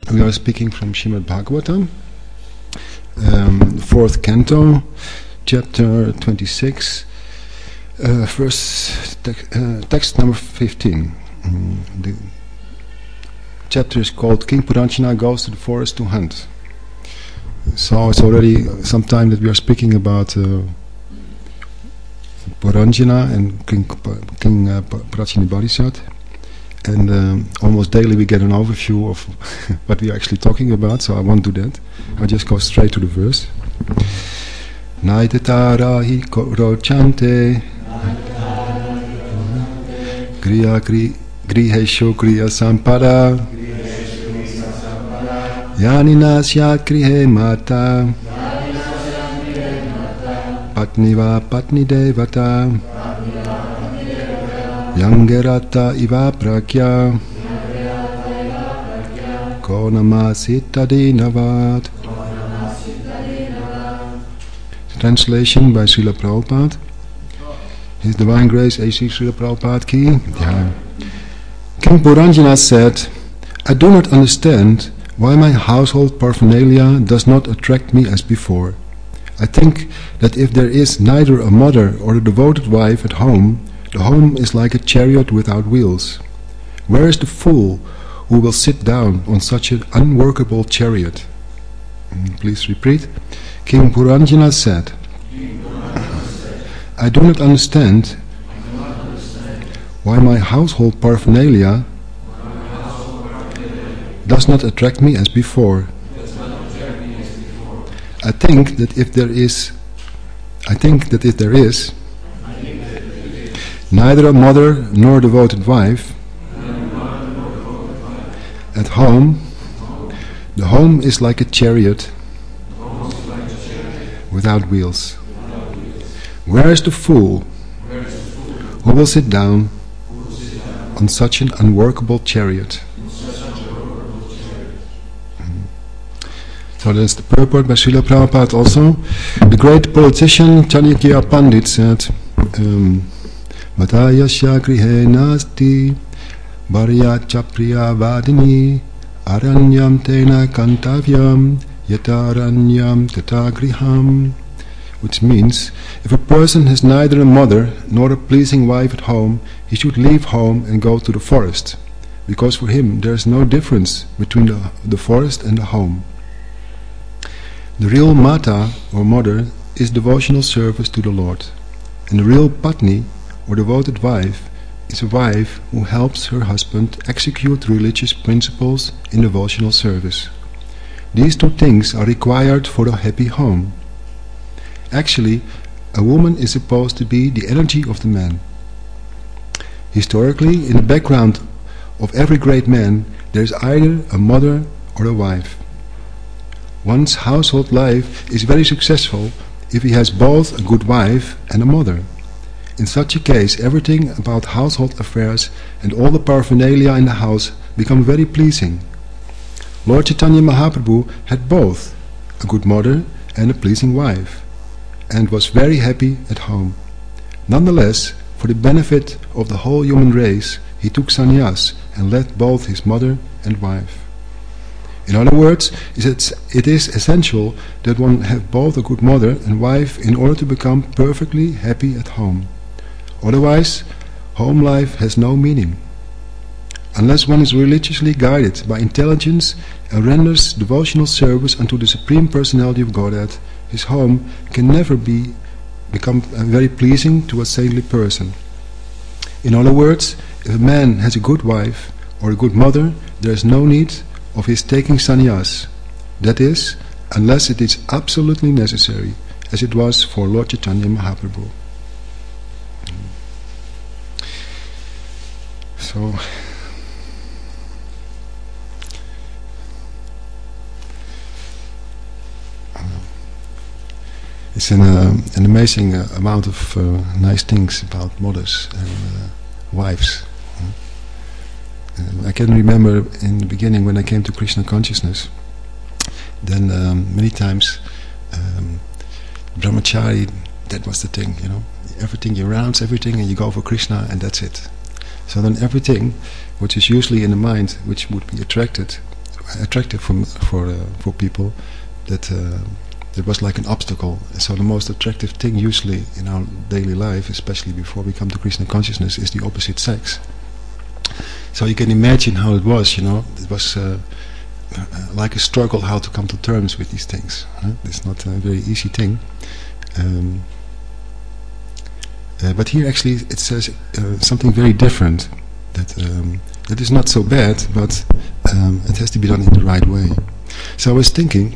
We are speaking from Srimad Bhagavatam, 4th canto, chapter 26, text number 15. The chapter is called King Puranjana Goes to the Forest to Hunt. So it's already some time that we are speaking about Puranjana and King Prachini Bodhisat. And almost daily we get an overview of what we are actually talking about, so I won't do that. I'll just go straight to the verse. Naitatara hi rochante grihesho kriya sampada yanina syat grihe mata patniva patni devata Yangerata iva prakya Konama sittadinavad. Translation by Srila Prabhupada. His Divine Grace A.C. Srila Prabhupada Ki. Yeah. King Puranjana said, I do not understand why my household paraphernalia does not attract me as before. I think that if there is neither a mother or a devoted wife at home, the home is like a chariot without wheels. Where is the fool who will sit down on such an unworkable chariot? Please repeat. King Puranjana said, I do not understand why my household paraphernalia does not attract me as before. I think that if there is neither a mother nor a devoted wife at home, the home is like a chariot without wheels. Where is the fool who will sit down on such an unworkable chariot? So that's the purport by Srila Prabhupada also. The great politician Chanakya Pandit said, Matayasya grihe nasti Bharya chapriya vadini Aranyam tena kantavyam Yataranyam tata griham. Which means, if a person has neither a mother nor a pleasing wife at home, he should leave home and go to the forest, because for him there is no difference between the forest and the home. The real mata, or mother, is devotional service to the Lord, and the real patni, or devoted wife, is a wife who helps her husband execute religious principles in devotional service. These two things are required for a happy home. Actually, a woman is supposed to be the energy of the man. Historically, in the background of every great man, there is either a mother or a wife. One's household life is very successful if he has both a good wife and a mother. In such a case, everything about household affairs and all the paraphernalia in the house become very pleasing. Lord Chaitanya Mahaprabhu had both a good mother and a pleasing wife, and was very happy at home. Nonetheless, for the benefit of the whole human race, he took sannyas and left both his mother and wife. In other words, it is essential that one have both a good mother and wife in order to become perfectly happy at home. Otherwise, home life has no meaning. Unless one is religiously guided by intelligence and renders devotional service unto the Supreme Personality of Godhead, his home can never become very pleasing to a saintly person. In other words, if a man has a good wife or a good mother, there is no need of his taking sannyas. That is, unless it is absolutely necessary, as it was for Lord Chaitanya Mahaprabhu. So, it's an amazing amount of nice things about mothers and wives. I can remember in the beginning when I came to Krishna consciousness, then many times brahmachari, that was the thing, everything, you renounce everything and you go for Krishna and that's it. So then everything which is usually in the mind, which would be attracted attractive for people, that it was like an obstacle. So the most attractive thing usually in our daily life, especially before we come to Krishna consciousness, is the opposite sex. So you can imagine how it was, it was like a struggle how to come to terms with these things. It's not a very easy thing. But here actually it says something very different, that is not so bad, but it has to be done in the right way. So I was thinking,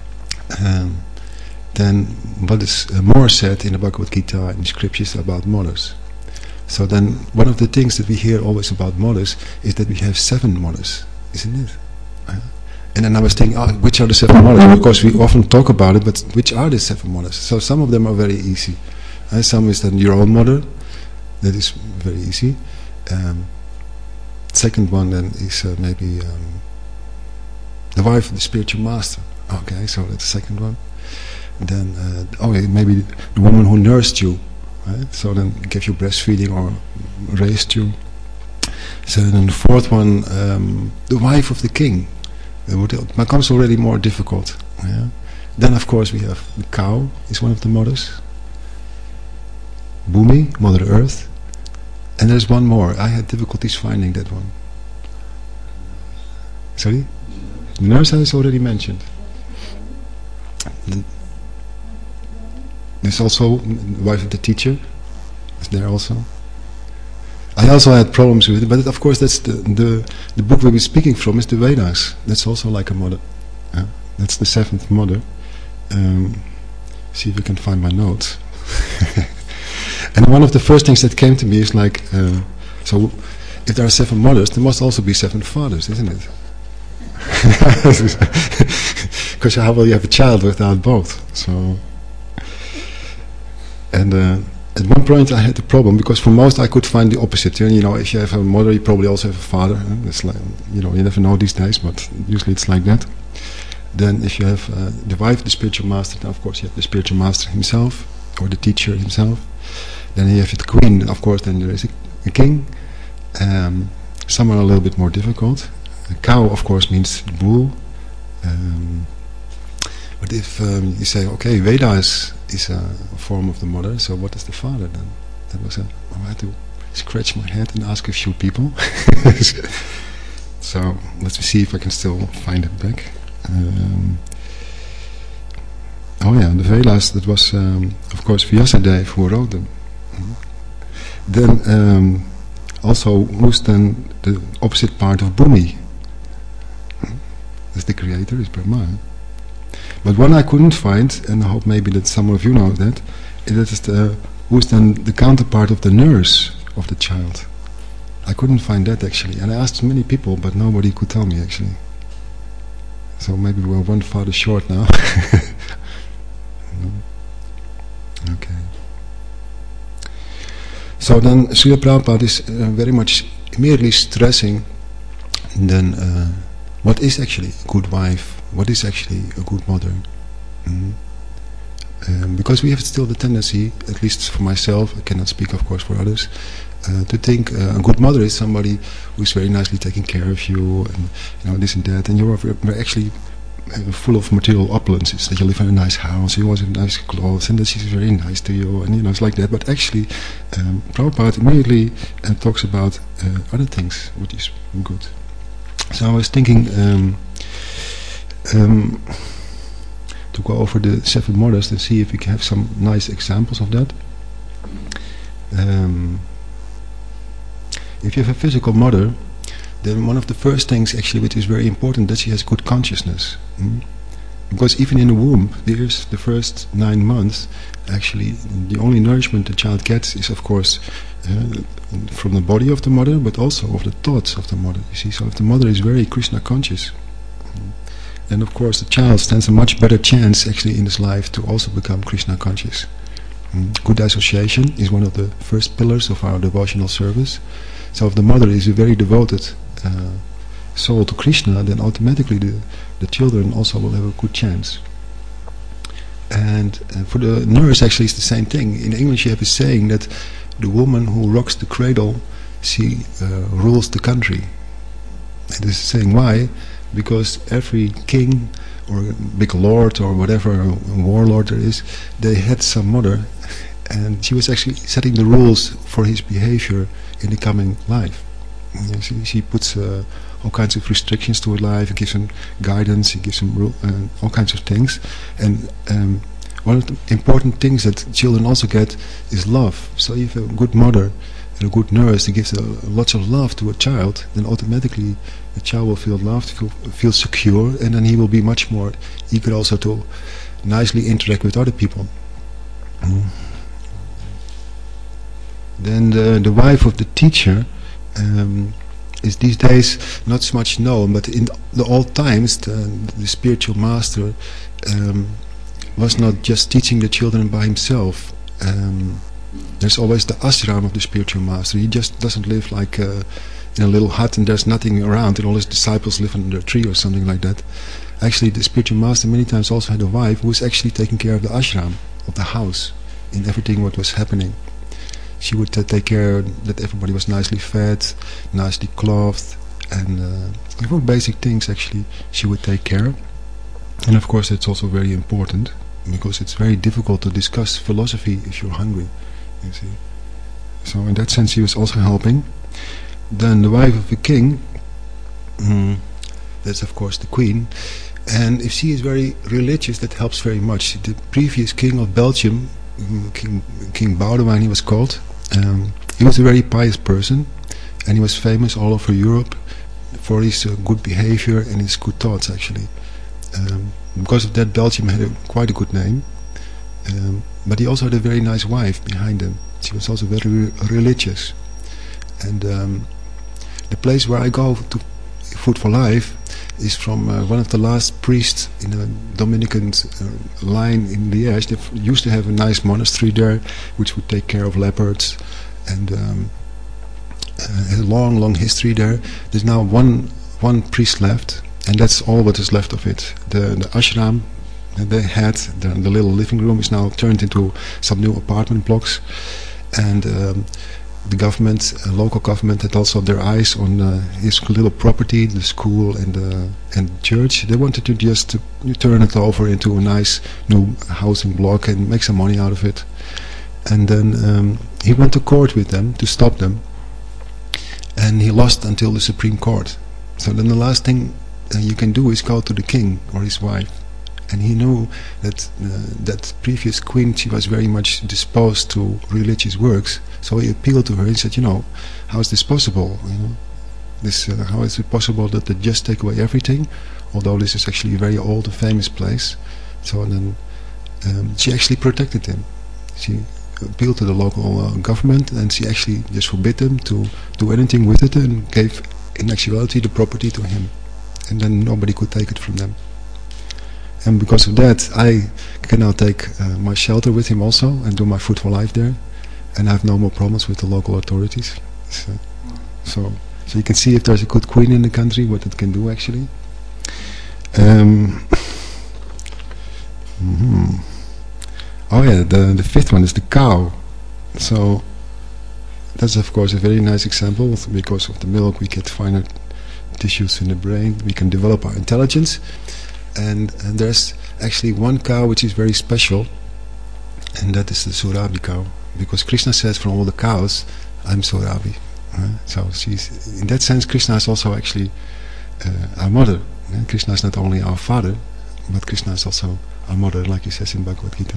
then what is more said in the Bhagavad Gita and the scriptures about mothers. So then one of the things that we hear always about mothers is that we have 7 mothers, isn't it? And then I was thinking, which are the 7 mothers? Of course we often talk about it, but which are the 7 mothers? So some of them are very easy. Some is then your own mother, that is very easy. Second one then is maybe the wife of the spiritual master. Okay, so that's the second one. And then maybe the woman who nursed you, right? So then gave you breastfeeding or raised you. So then the fourth one, the wife of the king. It becomes already more difficult. Yeah? Then of course we have the cow, is one of the mothers. Bhumi, Mother Earth. And there's one more. I had difficulties finding that one. Sorry? Nurse is already mentioned. There's also the wife of the teacher. Is there also? I also had problems with it, but of course that's the book we'll be speaking from is the Vedas. That's also like a mother. That's the 7th mother. See if I can find my notes. And one of the first things that came to me is like, so if there are 7 mothers, there must also be 7 fathers, isn't it? Because how will you have a child without both? So, and at one point I had a problem, because for most I could find the opposite. If you have a mother, you probably also have a father. It's like, you never know these days, but usually it's like that. Then if you have the wife of the spiritual master, then of course you have the spiritual master himself, or the teacher himself. Then you have the queen, of course, then there is a king. Some are a little bit more difficult. A cow, of course, means the bull. But if you say, okay, Veda is a form of the mother, so what is the father then? That was I had to scratch my head and ask a few people. So let's see if I can still find it back. The Vedas, that was, of course, Vyasadeva who wrote them. Then also, who's then the opposite part of Bhumi? As the creator is Brahma. But one I couldn't find, and I hope maybe that some of you know that is who's then the counterpart of the nurse of the child. I couldn't find that actually, and I asked many people, but nobody could tell me actually. So maybe we're one father short now. Okay. So then Srila Prabhupada is very much immediately stressing then what is actually a good wife, what is actually a good mother. Because we have still the tendency, at least for myself, I cannot speak of course for others, to think a good mother is somebody who's very nicely taking care of you, and this and that, and you're actually full of material opulences, that you live in a nice house, you always have nice clothes, and that she's very nice to you, and it's like that. But actually, Prabhupada immediately talks about other things, which is good. So I was thinking to go over the 7 mothers and see if we can have some nice examples of that. If you have a physical mother, then one of the first things actually which is very important, that she has good consciousness. Because even in the womb, the first 9 months, actually the only nourishment the child gets is of course from the body of the mother, but also of the thoughts of the mother. You see, so if the mother is very Krishna conscious, then of course the child stands a much better chance actually in his life to also become Krishna conscious. Good association is one of the first pillars of our devotional service. So if the mother is a very devoted soul to Krishna, then automatically the children also will have a good chance. And for the nurse actually it's the same thing. In English you have a saying that the woman who rocks the cradle, she rules the country. And this is saying why? because every king or big lord or whatever warlord there is, they had some mother, and she was actually setting the rules for his behavior in the coming life. She puts all kinds of restrictions to his life, and gives him guidance, he gives him all kinds of things. And one of the important things that children also get is love. So if a good mother and a good nurse that gives lots of love to a child, then automatically the child will feel loved, feel secure, and then he will be much more eager also to nicely interact with other people. Then the wife of the teacher is these days not so much known, but in the old times the spiritual master was not just teaching the children by himself. There's always the ashram of the spiritual master. He just doesn't live like in a little hut and there's nothing around and all his disciples live under a tree or something like that. Actually, the spiritual master many times also had a wife who was actually taking care of the ashram, of the house, in everything what was happening. She would take care that everybody was nicely fed, nicely clothed, and for basic things actually she would take care. And of course it's also very important, because it's very difficult to discuss philosophy if you're hungry, you see. So in that sense she was also helping. Then the wife of the king, that's of course the queen, and if she is very religious, that helps very much. The previous king of Belgium, King Boudewijn he was called, he was a very pious person, and he was famous all over Europe for his good behavior and his good thoughts actually. Because of that, Belgium had quite a good name, but he also had a very nice wife behind him. She was also very religious. And the place where I go to Food for Life is from one of the last priests in a Dominican line in Liège. They used to have a nice monastery there, which would take care of leopards, and has a long history there. There's now one priest left, and that's all what is left of it. The ashram that they had, the little living room, is now turned into some new apartment blocks, and the government, local government, had also their eyes on his little property, the school and the church. They wanted to just turn it over into a nice new housing block and make some money out of it. And then he went to court with them to stop them, and he lost until the Supreme Court. So then the last thing you can do is go to the king or his wife. And he knew that that previous queen, she was very much disposed to religious works. So he appealed to her and said, how is this possible? How is it possible that they just take away everything? Although this is actually a very old and famous place. So then she actually protected him. She appealed to the local government, and she actually just forbid them to do anything with it, and gave in actuality the property to him. And then nobody could take it from them. And because of that, I can now take my shelter with him also and do my Food for Life there, and I have no more problems with the local authorities. So you can see if there's a good queen in the country, what it can do actually. Oh yeah, the fifth one is the cow. So that's of course a very nice example. Because of the milk we get finer tissues in the brain, we can develop our intelligence. And there's actually one cow which is very special, and that is the Surabhi cow, because Krishna says from all the cows I'm Surabhi. So she's, in that sense, Krishna is also actually our mother. Krishna is not only our father, but Krishna is also our mother, like he says in Bhagavad Gita.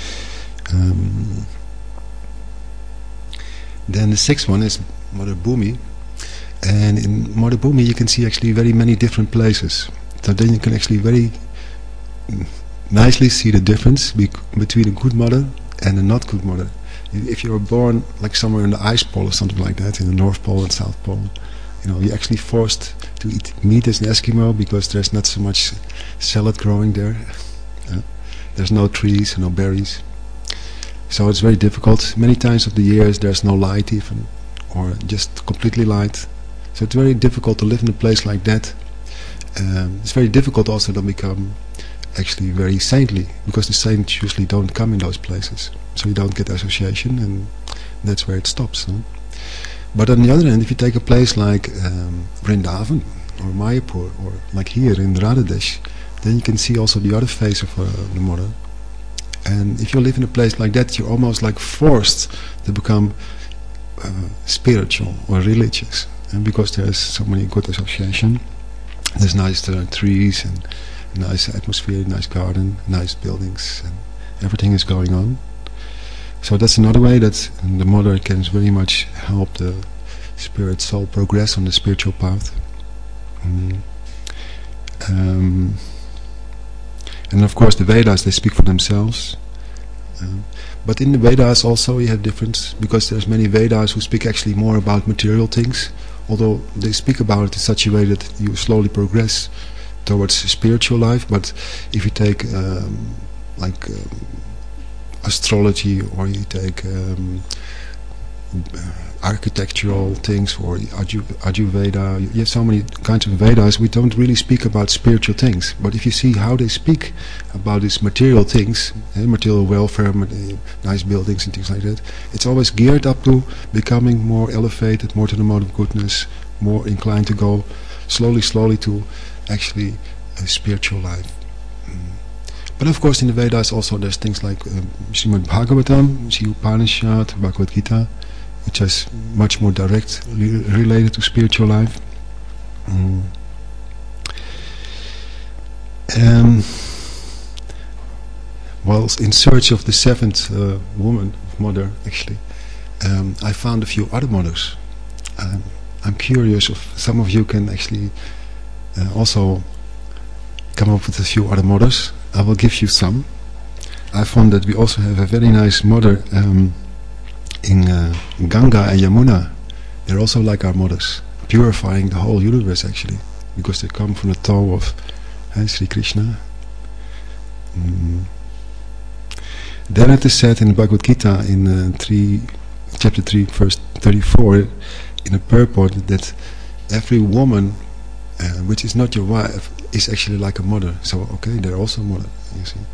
Then the sixth one is Mother Bhumi, and in Mother Bhumi you can see actually very many different places. So then you can actually very nicely see the difference between a good mother and a not good mother. If you were born like somewhere in the ice pole or something like that, in the North Pole and South Pole, you're actually forced to eat meat as an Eskimo because there's not so much salad growing there. There's no trees, no berries. So it's very difficult. Many times of the years there's no light even, or just completely light. So it's very difficult to live in a place like that. It's very difficult also to become actually very saintly, because the saints usually don't come in those places, so you don't get association, and that's where it stops. But on the other hand, if you take a place like Vrindavan, or Mayapur, or like here in Radhadesh, then you can see also the other face of the mother. And if you live in a place like that, you're almost like forced to become spiritual or religious, and because there's so many good association, there's nice trees and nice atmosphere, nice garden, nice buildings, and everything is going on. So that's another way that the mother can very much help the spirit soul progress on the spiritual path. And of course the Vedas, they speak for themselves. But in the Vedas also you have difference, because there's many Vedas who speak actually more about material things, although they speak about it in such a way that you slowly progress towards spiritual life. But if you take astrology, or you take architectural things, or Ayurveda, you have so many kinds of Vedas. We don't really speak about spiritual things, but if you see how they speak about these material things, material welfare, nice buildings and things like that, it's always geared up to becoming more elevated, more to the mode of goodness, more inclined to go slowly to actually a spiritual life. But of course in the Vedas also there's things like Srimad Bhagavatam, Sri Upanishad, Bhagavad Gita, which is much more directly related to spiritual life. While in search of the seventh mother, actually, I found a few other mothers. I'm curious if some of you can actually also come up with a few other mothers. I will give you some. I found that we also have a very nice mother in Ganga and Yamuna. They're also like our mothers, purifying the whole universe actually, because they come from the toe of Sri Krishna. Then it is said in the Bhagavad Gita in chapter 3 verse 34 in a purport that every woman which is not your wife is actually like a mother. So okay, they're also a mother, you see.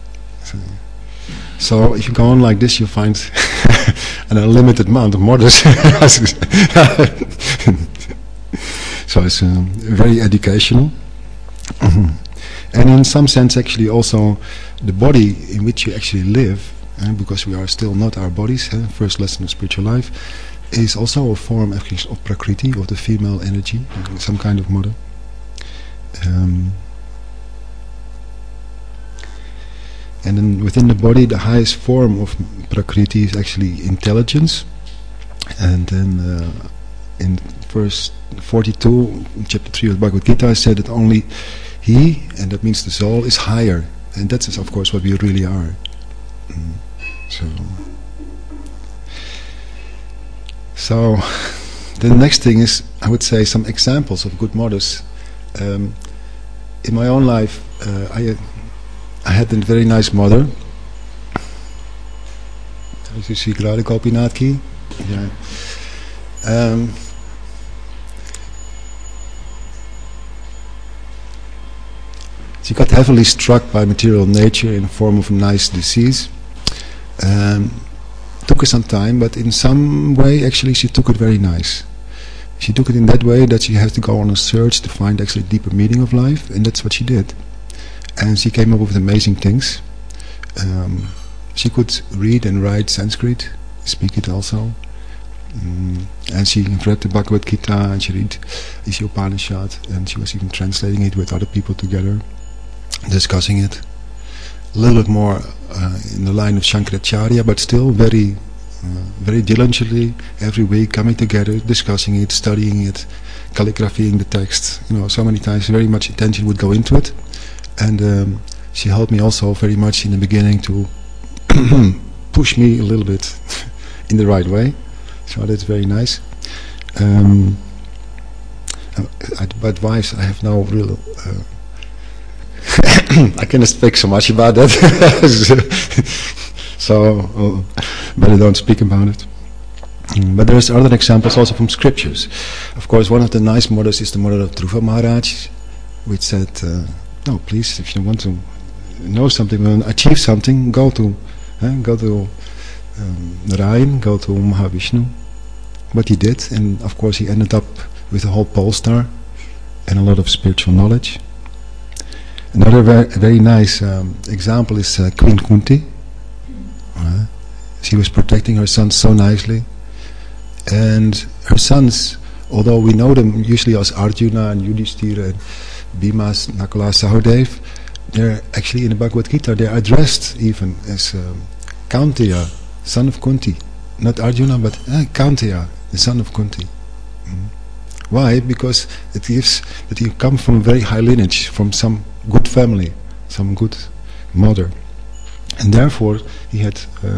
So if you go on like this, you'll find an unlimited amount of mothers. So it's very educational. And in some sense actually also the body in which you actually live, because we are still not our bodies, first lesson of spiritual life, is also a form actually of Prakriti, of the female energy, some kind of mother. And then within the body, the highest form of Prakriti is actually intelligence. And then in verse 42, chapter 3 of the Bhagavad Gita, I said that only he, and that means the soul, is higher. And that is of course what we really are. So the next thing is, I would say, some examples of good mothers. In my own life, I had a very nice mother. As you see, Radha Gopinath ki. Yeah. She got heavily struck by material nature in the form of a nice disease. Took her some time, but in some way actually she took it very nice. She took it in that way that she has to go on a search to find actually deeper meaning of life, and that's what she did. And she came up with amazing things. She could read and write Sanskrit, speak it also. And she read the Bhagavad Gita, and she read the Upanishad, and she was even translating it with other people together, discussing it. A little bit more in the line of Shankaracharya, but still very diligently, every week coming together, discussing it, studying it, calligraphying the text. So many times very much attention would go into it. And she helped me also very much in the beginning to push me a little bit in the right way. So that's very nice. Advice, I have no real... I cannot speak so much about that. So better don't speak about it. But there's other examples also from scriptures. Of course, one of the nice mothers is the mother of Dhruva Maharaj, which said, no, please, if you want to know something, achieve something, go to Narayan, go to Mahavishnu. What he did, and of course he ended up with a whole pole star. and a lot of spiritual knowledge. Another very nice example is Queen Kunti. She was protecting her sons so nicely, and her sons, although we know them usually as Arjuna and Yudhishthira and Bhima, Nakula, Sahadev, they're actually in the Bhagavad Gita, they're addressed even as Kaunteya, son of Kunti. Not Arjuna, but Kaunteya, the son of Kunti. Why? Because it gives that he come from a very high lineage, from some good family, some good mother, and therefore he had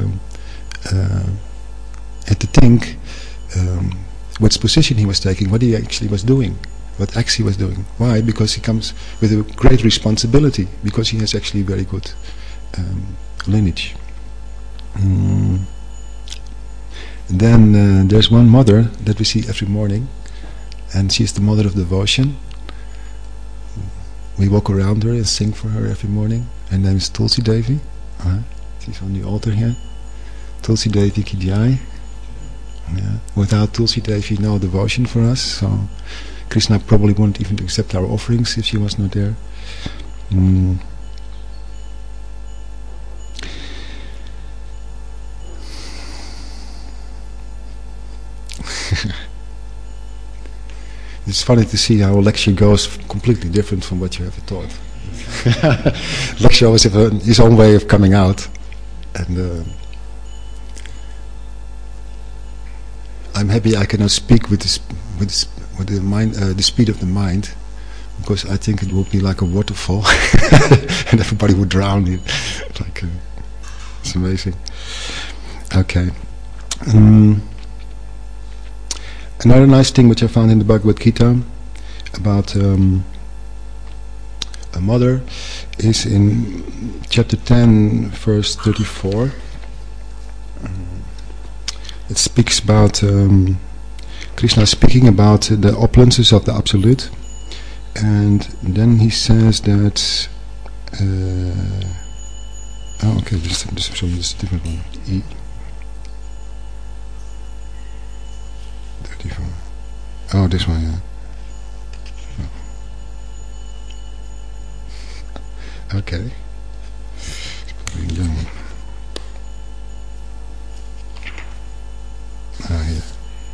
to think what position he was taking, what he actually was doing, what acts he was doing. Why? Because he comes with a great responsibility, because he has actually very good lineage. Then there's one mother that we see every morning, and she is the mother of devotion. We walk around her and sing for her every morning. Her name is Tulsi Devi. She's on the altar here. Tulsi Devi ki jai. Without Tulsi Devi, no devotion for us. So Krishna probably wouldn't even accept our offerings if she was not there. It's funny to see how a lecture goes completely different from what you ever taught. Lecture always has his own way of coming out, and I'm happy I cannot speak with the mind, the speed of the mind, because I think it would be like a waterfall, and everybody would drown in. It's amazing. Okay. Another nice thing which I found in the Bhagavad Gita about a mother is in chapter 10, verse 34. It speaks about Krishna speaking about the opulences of the Absolute, and then he says that this is a different one. Oh, this one, yeah. Okay. Here.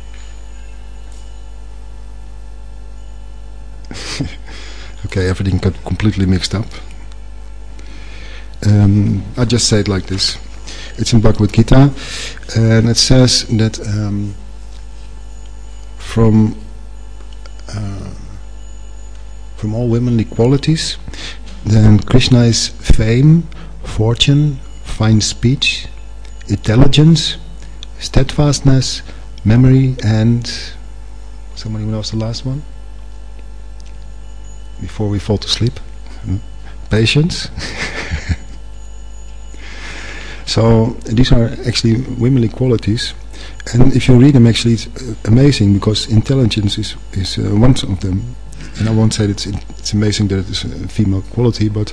Okay, everything got completely mixed up. I just say it like this. It's in Bhagavad Gita, and it says that from all womanly qualities, then Krishna is fame, fortune, fine speech, intelligence, steadfastness, memory, and somebody knows the last one? Before we fall to sleep? Patience. So these are actually womanly qualities, and if you read them, actually it's amazing, because intelligence is one of them. And I won't say that it's amazing that it is a female quality, but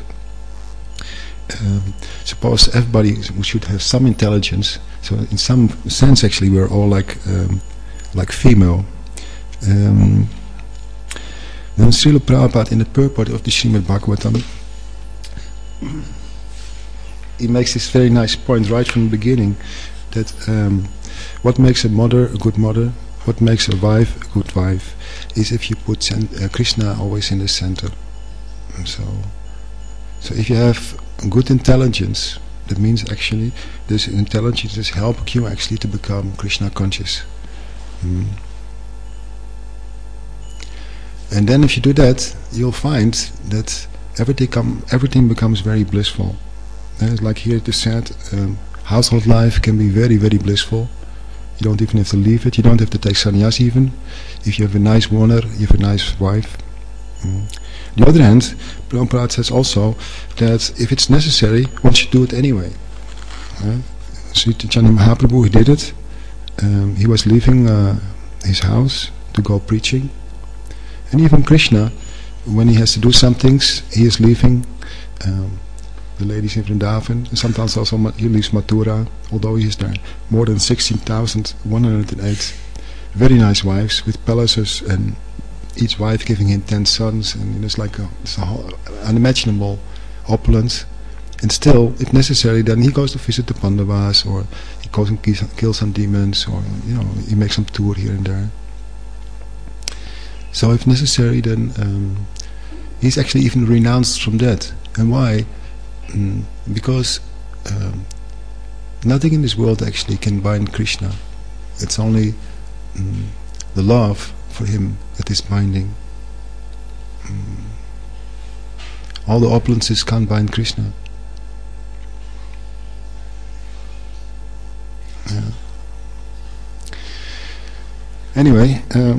suppose everybody should have some intelligence. So in some sense, actually, we're all like female. Then Srila Prabhupada, in the purport of the Srimad Bhagavatam, he makes this very nice point right from the beginning, that what makes a mother a good mother, what makes a wife a good wife, is if you put Krishna always in the center. So if you have good intelligence, that means actually this intelligence is helping you actually to become Krishna conscious. And then if you do that, you'll find that everything becomes very blissful. Like here it is said, household life can be very, very blissful. You don't even have to leave it. You don't have to take sannyas even. If you have a nice owner, you have a nice wife. On the other hand, Prabhupada says also that if it's necessary, one should do it anyway. Sri Chaitanya Mahaprabhu, he did it. He was leaving his house to go preaching. And even Krishna, when he has to do some things, he is leaving the ladies in Vrindavan, and sometimes also he leaves Mathura, although he is there. More than 16,108 very nice wives with palaces and each wife giving him 10 sons, and it's like it's a whole unimaginable opulence. And still, if necessary, then he goes to visit the Pandavas, or he goes and kills some demons, or he makes some tour here and there. So if necessary, then he's actually even renounced from that. And why? Because nothing in this world actually can bind Krishna. It's only the love for him that is binding. All the opulences can't bind Krishna. Yeah. Anyway, I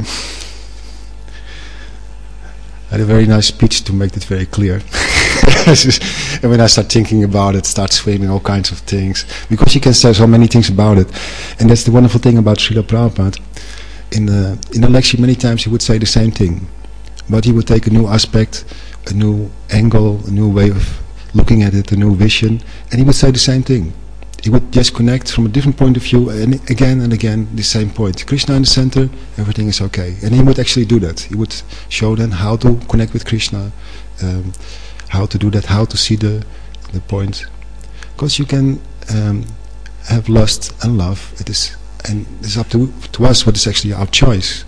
had a very nice speech to make it very clear. And when I start thinking about it, start swimming all kinds of things, because you can say so many things about it. And that's the wonderful thing about Srila Prabhupada. In the lecture, many times he would say the same thing, but he would take a new aspect, a new angle, a new way of looking at it, a new vision, and he would say the same thing. He would just connect from a different point of view, and again the same point. Krishna in the center, everything is okay. And he would actually do that. He would show them how to connect with Krishna, how to do that, how to see the point. Because you can have lust and love. And it's up to us what is actually our choice.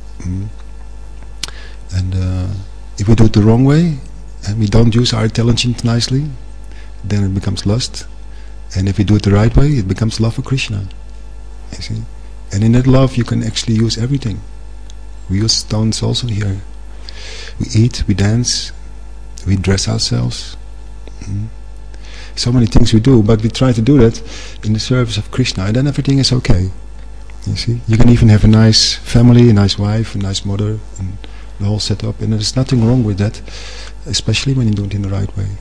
And if we do it the wrong way, and we don't use our intelligence nicely, then it becomes lust. And if we do it the right way, it becomes love for Krishna. You see? And in that love you can actually use everything. We use stones also here. We eat, we dance, we dress ourselves. So many things we do, but we try to do that in the service of Krishna, and then everything is okay. You see? You can even have a nice family, a nice wife, a nice mother, and the whole setup, and there's nothing wrong with that, especially when you do it in the right way.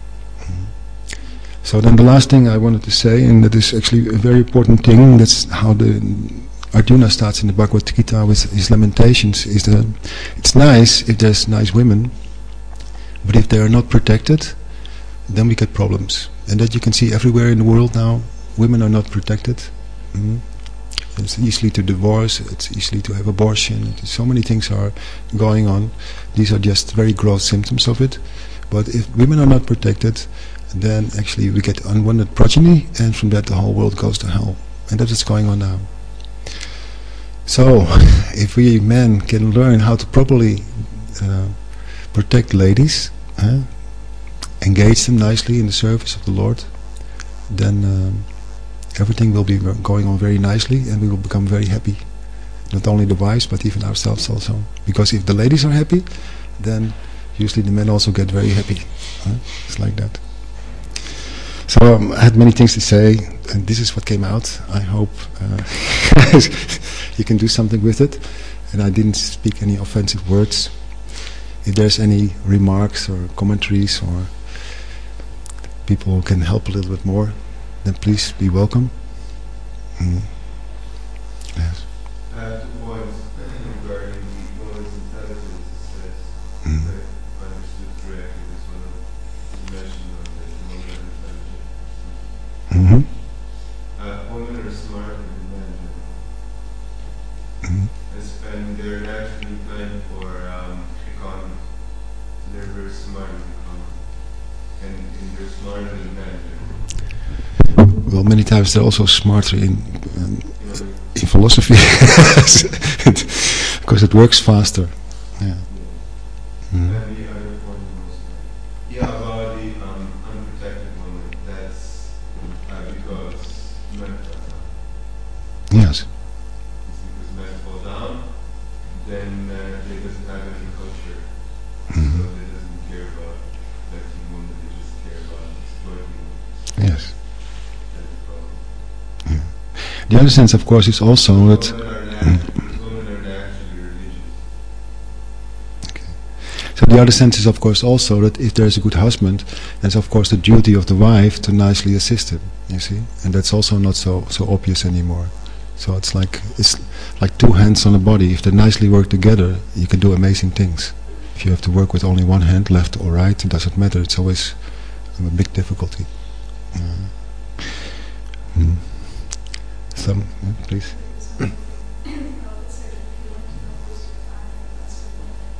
So then the last thing I wanted to say, and that is actually a very important thing, that's how the Arjuna starts in the Bhagavad Gita with his lamentations, is that it's nice if there's nice women, but if they are not protected, then we get problems. And that you can see everywhere in the world now, women are not protected. It's easy to divorce, it's easy to have abortion, so many things are going on. These are just very gross symptoms of it. But if women are not protected, then actually we get unwanted progeny, and from that the whole world goes to hell. And that is going on now. So, if we men can learn how to properly protect ladies, engage them nicely in the service of the Lord, then everything will be going on very nicely, and we will become very happy. Not only the wives, but even ourselves also. Because if the ladies are happy, then usually the men also get very happy. It's like that. So I had many things to say, and this is what came out. I hope you can do something with it. And I didn't speak any offensive words. If there's any remarks or commentaries, or people who can help a little bit more, then please be welcome. Yes. Was regarding the woman's intelligence, says, if I understood correctly, this one you mentioned that the women are intelligent. Women are smarter than men. And they're naturally planned for economy. So they're very smart in economy. And they're smarter than men. Well, many times they're also smarter in philosophy, because it works faster. Yeah. And the other point was, about the unprotected woman, that's because men fall down. Yes. It's because men fall down, then they doesn't have any culture. So they doesn't care about protecting women, they just care about exploiting women. Yes. The other sense, of course, is also that. Women are naturally religious. Okay. So the other sense is, of course, also that if there is a good husband, it's of course the duty of the wife to nicely assist him. You see, and that's also not so obvious anymore. So it's like two hands on a body. If they nicely work together, you can do amazing things. If you have to work with only one hand, left or right, it doesn't matter. It's always a big difficulty. Please.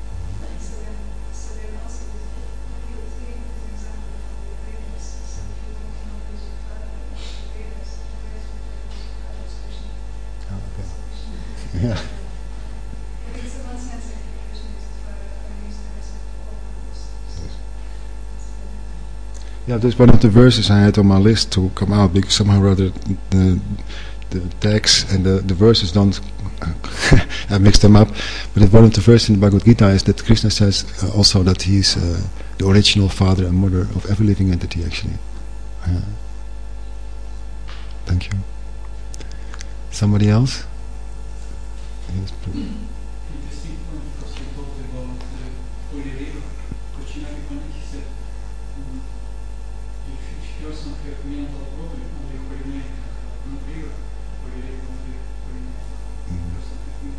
Yeah, that's one of the verses I had on my list to come out, because somehow or other the text and the verses don't. I mixed them up, but one of the verses in the Bhagavad Gita is that Krishna says also that he is the original father and mother of every living entity. Actually, thank you. Somebody else? Yes, please. Interesting point, because you talked about holy river. Kochina Vikoniki said, if person have mental problem, only holy name can have no river. Holy river, only holy name. Person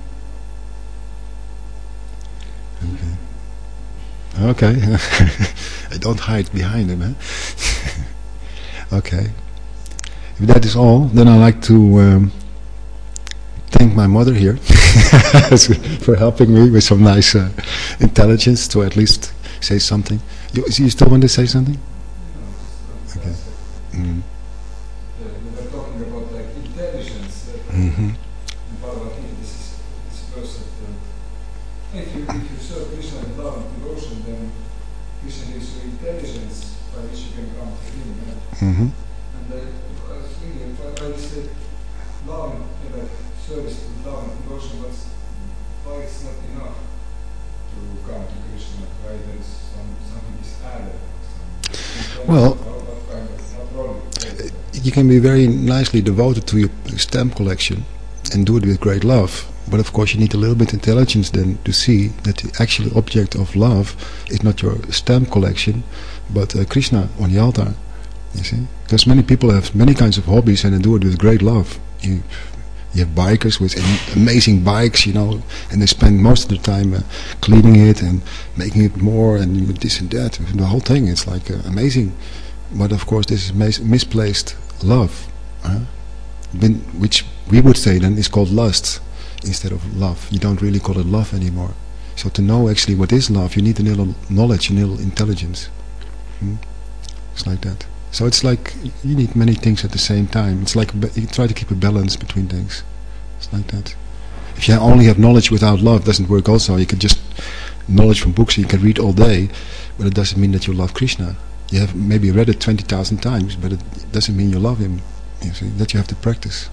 have Okay. Okay. I don't hide behind him, huh? Okay. If that is all, then I'd like to thank my mother here for helping me with some nice intelligence to at least say something. You still want to say something? Okay. We were talking about like intelligence. Mm-hmm. In Bhagavad Gita, this verse that if you serve Krishna with love and devotion, then Krishna gives you intelligence by which you can come to him. Mm-hmm. And I was thinking, why is it love and like service with love and devotion, but why it's not enough to come to Krishna? Why there's something is added? Well, What kind of role? you can be very nicely devoted to your stamp collection and do it with great love. But of course you need a little bit intelligence then to see that the actual object of love is not your stamp collection, but Krishna on the altar. You see? Because many people have many kinds of hobbies and they do it with great love. You have bikers with amazing bikes, and they spend most of the time cleaning it and making it more and this and that. The whole thing is like amazing. But of course this is misplaced love, which we would say then is called lust instead of love. You don't really call it love anymore. So to know actually what is love, you need a little knowledge, a little intelligence. It's like that. So it's like you need many things at the same time. It's like you try to keep a balance between things. It's like that. If you only have knowledge without love, it doesn't work also. You can just knowledge from books you can read all day, but it doesn't mean that you love Krishna. You have maybe read it 20,000 times, but it doesn't mean you love him. You see, that you have to practice.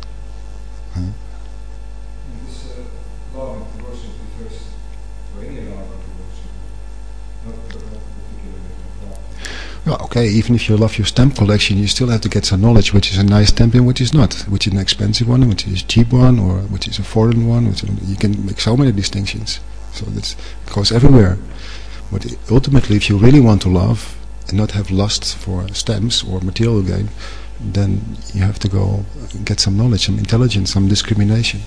This love and devotion refers to any love and devotion, not particularly love. Well, okay, even if you love your stamp collection, you still have to get some knowledge which is a nice stamp and which is not, which is an expensive one, which is a cheap one, or which is a foreign one. You can make so many distinctions. So it goes everywhere. But ultimately, if you really want to love and not have lust for stamps or material gain, then you have to go get some knowledge, some intelligence, some discrimination.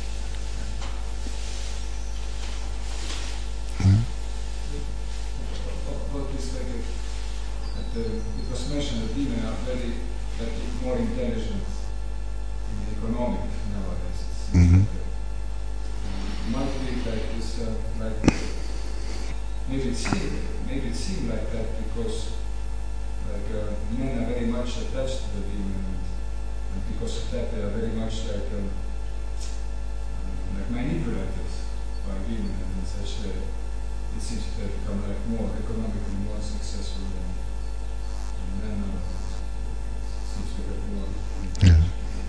What is like it was mentioned that women are very more intelligent in the economic nowadays. Mm-hmm. Might be like this, like maybe it seemed like that because like men are very much attached to the women, and because of that they are very much like manipulated by women, and in such it seems to have become like more economically more successful than men nowadays. Seems to get more. Yeah.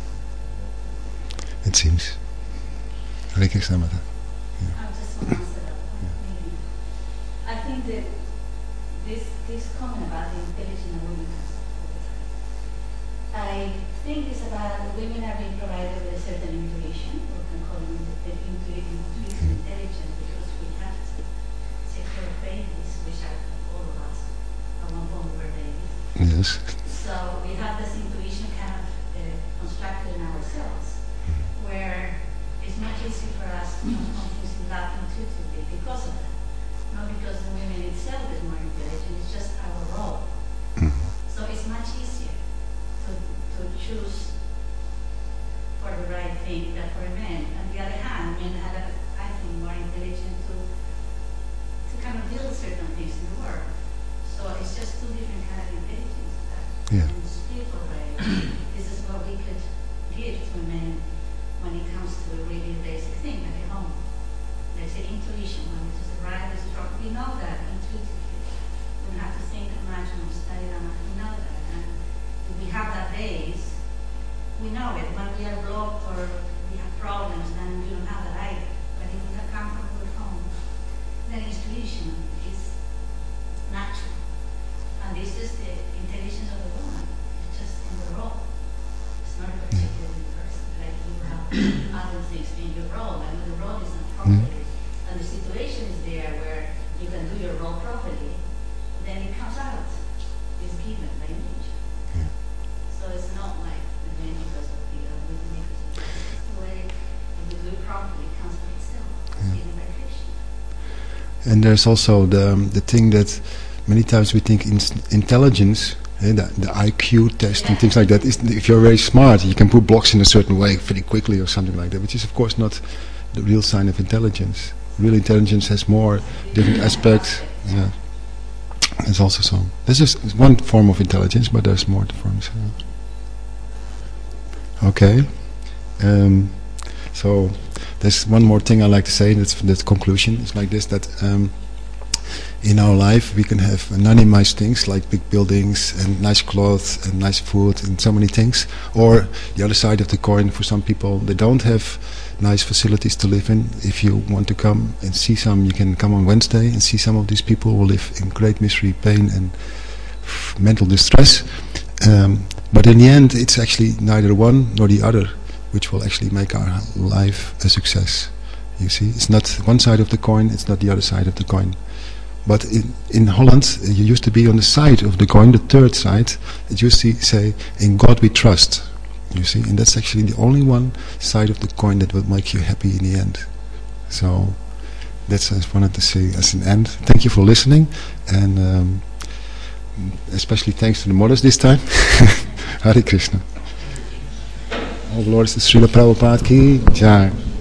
It seems. Hare Krishna Mata. I just want to answer that point, maybe. I think that this comment about the intelligent women comes all the time. I think it's about women are being provided with a certain intuition, or we can call them the intuitive intelligence, because we have to take care of babies, which are all of us at one point we were babies. Yes. So we have this intuition kind of constructed in ourselves, where it's much easier for us to transform things in love intuitively because of that. Not because the women itself is more intelligent, it's just our role. So it's much easier to choose for the right thing than for men. On the other hand, men are, I think, more intelligent to kind of build certain things in the world. So it's just two different kinds of intelligence. Yeah. In a spiritual way, this is what we could give to men when it comes to a really basic thing, like a home. There's an intuition, when it's just right, it's strong. We know that intuitively. We don't have to think much and study that much. We know that. And there's also the thing that many times we think intelligence, the IQ test and things like that. If you're very smart, you can put blocks in a certain way very quickly or something like that, which is of course not the real sign of intelligence. Real intelligence has more different aspects. Yeah, there's also some. This is one form of intelligence, but there's more forms. Okay. So there's one more thing I like to say. That's the conclusion. It's like this: that in our life we can have anonymized things like big buildings and nice clothes and nice food and so many things. Or the other side of the coin, for some people, they don't have nice facilities to live in. If you want to come and see some, you can come on Wednesday and see some of these people who live in great misery, pain and mental distress. But in the end, it's actually neither one nor the other which will actually make our life a success. You see, it's not one side of the coin, it's not the other side of the coin. But in Holland, you used to be on the side of the coin, the third side. It used to say, in God we trust. You see, and that's actually the only one side of the coin that will make you happy in the end. So that's what I wanted to say as an end. Thank you for listening, and especially thanks to the mothers this time. Hare Krishna. All glories to Srila Prabhupada ki Jai.